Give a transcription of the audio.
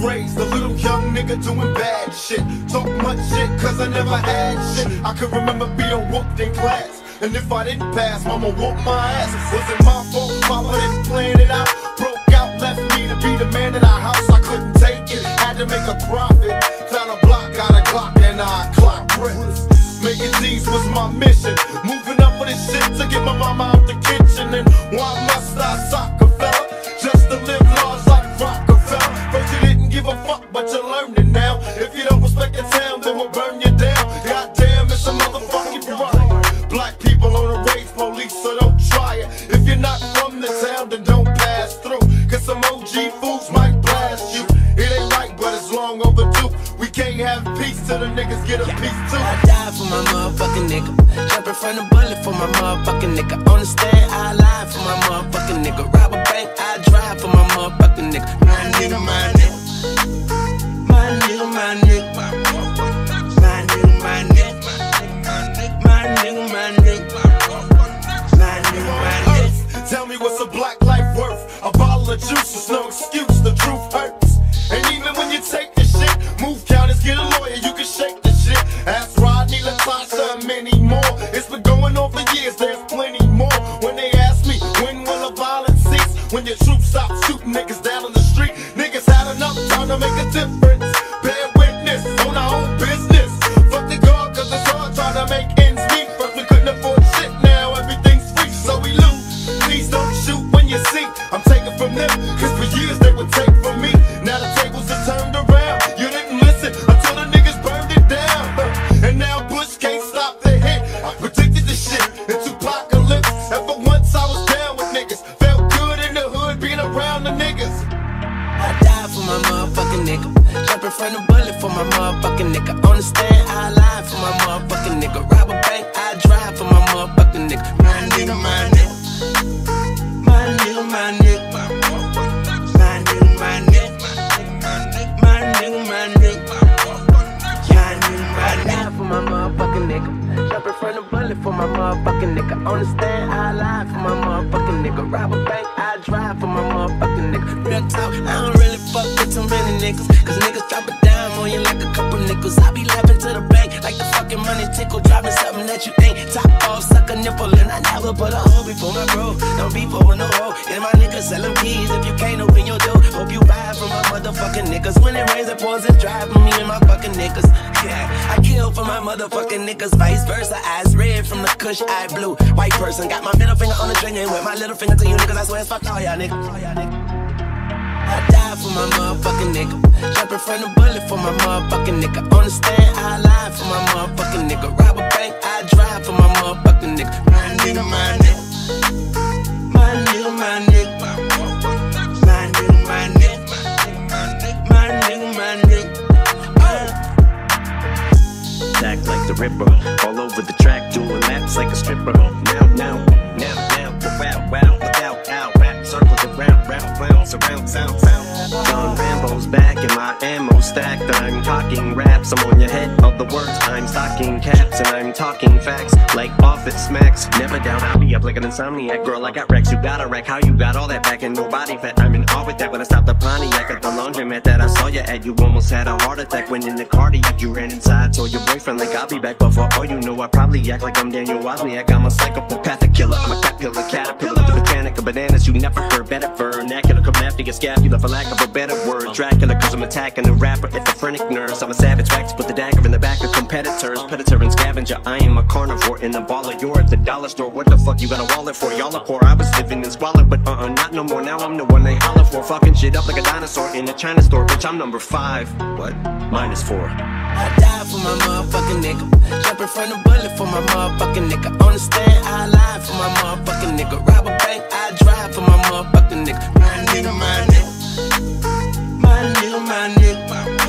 raised a little young nigga doing bad shit. Talk much shit cause I never had shit. I can remember being whooped in class, and if I didn't pass, mama whooped my ass. Was it my fault? Papa didn't plan it out. Broke out, left me to be the man in our house. I couldn't take it, had to make a profit. Found a block, got a Glock, and I clocked bricks. Making G's was my mission. Moving up for this shit to get my mama out the kitchen. And why must I sock a fella just to live large like Rockefeller? First you didn't give a fuck, but you learned it now. If you don't respect your town, then we'll burn you down. Goddamn, it's a motherfucking riot. Black people on the rage police, so don't try it. If you're not from the town, then don't pass through, cause some OG fools might blast you. It ain't right, but it's long overdue. We can't have peace till the niggas get a piece too. I die for my motherfucking nigga. Jumping from the bullet for my motherfucking nigga. On the stand, I lie for my motherfucking nigga. Rob a bank, I drive for my motherfucking nigga. My nigga, my nigga. My nigga, my nigga. My nigga, my nigga. My nigga, my nigga. My nigga, my nigga. Tell me what's a black life worth? A bottle of juice is no excuse, the truth hurts. And even when you take the shit, move counters, get a lawyer, you can shake the shit. Ask Rodney, Latasha, and many more. It's been going on for years, there's plenty more. When they ask me, when will the violence cease? When your troops stop shooting niggas down on the street. Niggas had enough time to make a difference. Bear witness on our own business. Fuck the guard, cause it's hard trying to make ends meet. First we couldn't afford shit, now everything's free, so we loot. Please don't shoot when you see I'm taking from them, cause for years they would take from me. Now the tables are turned around. You didn't listen until the niggas burned it down. And now Bush can't stop the hit. I predicted the shit into apocalypse. And for once I was down with niggas. Felt good in the hood being around the niggas. I die for my motherfucking nigga. Jumping from the bullet for my motherfucking nigga. On the stand, I lie for my motherfucking nigga. Rob a bank, I drive for my motherfucking nigga. My nigga, my nigga. My nigga, my nigga. My nigga, my nigga. My nigga, my nigga. I die for my motherfucking nigga. Jumping from the bullet for my motherfucking nigga. On the stand, I lie for my motherfucking nigga. Rob a bank, I drive for my motherfucking nigga. Real talk, I don't really fuck with too many niggas, cause niggas drop a dime on you like a couple nickels. I be laughing to the bank like the fucking money tickle. Dropping something that you ain't. Top off, suck a nipple, and I never put a hoe before my bro. Don't be for no hoe. And my niggas selling keys if you can't open your door. Hope you buy from my motherfucking niggas. When it rains, it pours, it's dry for me and my fucking niggas. Yeah, I kill for my motherfucking niggas. Vice versa, eyes red from the kush, eye blue. White person, got my middle finger on the trigger and with my little finger to you niggas. I swear it's fuck all y'all niggas. I die for my motherfucking nigga. Jumping from the bullet for my motherfucking nigga. On the stand, I lie for my motherfucking nigga. Rob a bank, I drive for my motherfucking nigga. My nigga, my nigga. My nigga, my nigga. My nigga, my nigga. My nigga, my nigga. Act like the Ripper, all over the track, doing laps like a stripper. Now, wow, look out, rap circles around, surround, sound. John Rambo's back in my ammo stacked. I'm talking raps, I'm on your head of the words. I'm stocking caps and I'm talking facts like office smacks. Never down, I'll be up like an insomniac. Girl, I got wrecks, you got a wreck. How you got all that back and no body fat? I'm in awe with that when I stopped the Pontiac at the laundromat that I saw you at. You almost had a heart attack when in the cardiac. You ran inside, told your boyfriend like I'll be back. But for all you know, I probably act like I'm Daniel Wozniak. I'm a psychopathic killer, I'm a caterpillar, the botanic of bananas. You never heard better vernacular. Come after your scapula for lack of a better word. Dracula, cause I'm attacking the rapper at the phrenic nurse. I'm a savage wax, put the dagger in the back of competitors. Predator and scavenger, I am a carnivore in the baller. You're at the dollar store, what the fuck you got a wallet for? Y'all are poor, I was living in squalor, but not no more. Now I'm the one they holler for. Fucking shit up like a dinosaur in a China store. Bitch, I'm number 5. What? -4. I die for my motherfucking nigga. Jumping from the bullet for my motherfucking nigga. On the stand, I lie for my motherfucking nigga. Rob a bank, I drive for my motherfucking nigga. My nigga, my nigga. My nigga, my nigga.